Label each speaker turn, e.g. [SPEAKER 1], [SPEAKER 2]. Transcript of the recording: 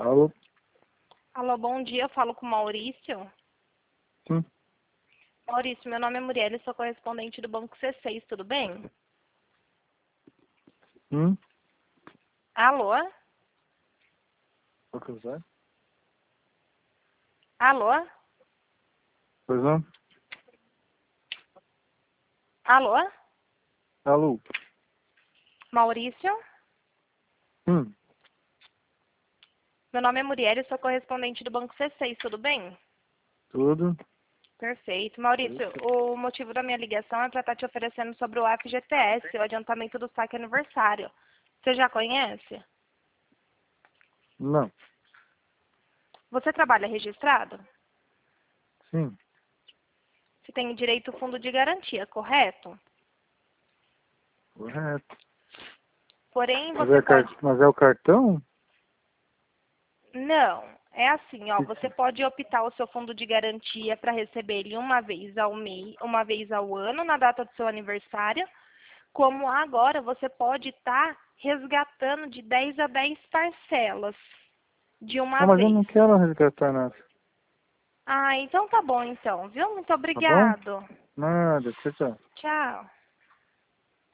[SPEAKER 1] Alô?
[SPEAKER 2] Alô, bom dia, eu falo com o Maurício.
[SPEAKER 1] Sim.
[SPEAKER 2] Maurício, meu nome é Muriel, sou correspondente do Banco C6, tudo bem? Alô?
[SPEAKER 1] O que você?
[SPEAKER 2] Alô?
[SPEAKER 1] Pois não?
[SPEAKER 2] Alô?
[SPEAKER 1] Alô?
[SPEAKER 2] Maurício?
[SPEAKER 1] Hum.
[SPEAKER 2] Meu nome é Muriel, sou correspondente do Banco C6, tudo bem?
[SPEAKER 1] Tudo?
[SPEAKER 2] Perfeito. Maurício,
[SPEAKER 1] Isso.
[SPEAKER 2] o motivo da minha ligação é para estar te oferecendo sobre o FGTS, o adiantamento do saque aniversário. Você já conhece?
[SPEAKER 1] Não.
[SPEAKER 2] Você trabalha registrado?
[SPEAKER 1] Sim.
[SPEAKER 2] Você tem direito ao fundo de garantia, correto?
[SPEAKER 1] Correto.
[SPEAKER 2] Porém,
[SPEAKER 1] Mas
[SPEAKER 2] você pode...
[SPEAKER 1] mas é o cartão?
[SPEAKER 2] Não, é assim, ó,
[SPEAKER 1] Que
[SPEAKER 2] você pode optar o seu fundo de garantia para receber ele uma vez ao mês, uma vez ao ano, na data do seu aniversário, como agora você pode estar resgatando de 10 a 10 parcelas de uma
[SPEAKER 1] Não, mas eu
[SPEAKER 2] vez.
[SPEAKER 1] não quero resgatar nada.
[SPEAKER 2] Ah, então tá bom então, viu? Muito
[SPEAKER 1] Tá bom?
[SPEAKER 2] obrigado.
[SPEAKER 1] Nada. Tchau, tchau.
[SPEAKER 2] Tchau.